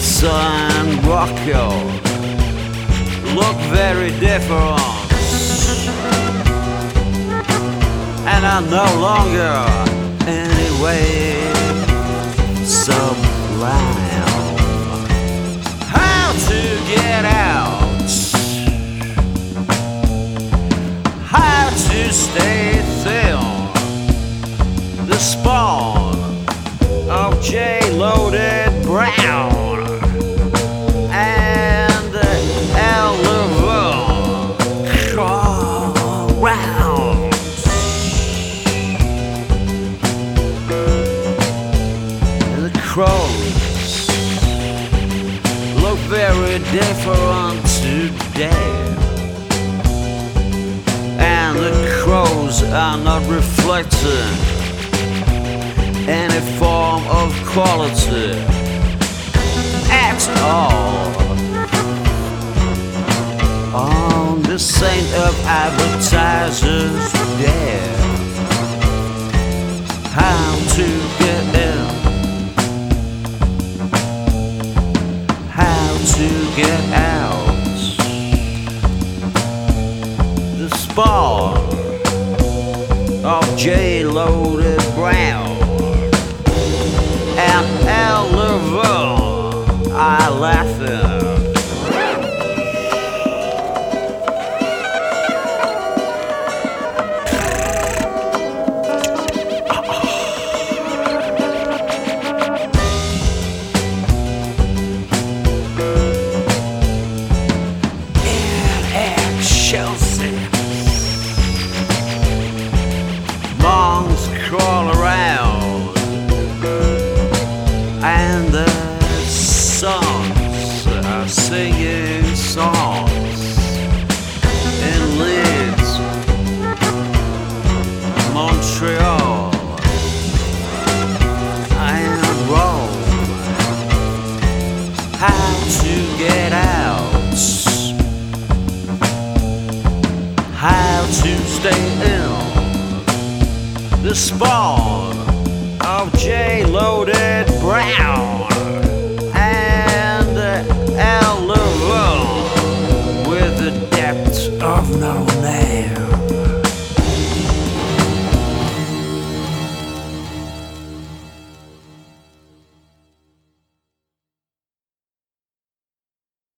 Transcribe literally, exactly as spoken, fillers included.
San Rocco look very different, and are no longer anyway sublime. How to get out, how to stay thin, the spawn of J-Loaded Brown and L. Levin crawl round. And the crows look very different today, and the crows are not reflecting any form of quality at all. On the saint of advertisers dare how to get in, how to get out. The spawn of J-Loaded Brown and L. Levin are laughing. In Chelsea, monks crawl around, and the sons are singing songs in Leeds, Montreal, and Rome. How to get out, how to stay in, the spawn of J-Loaded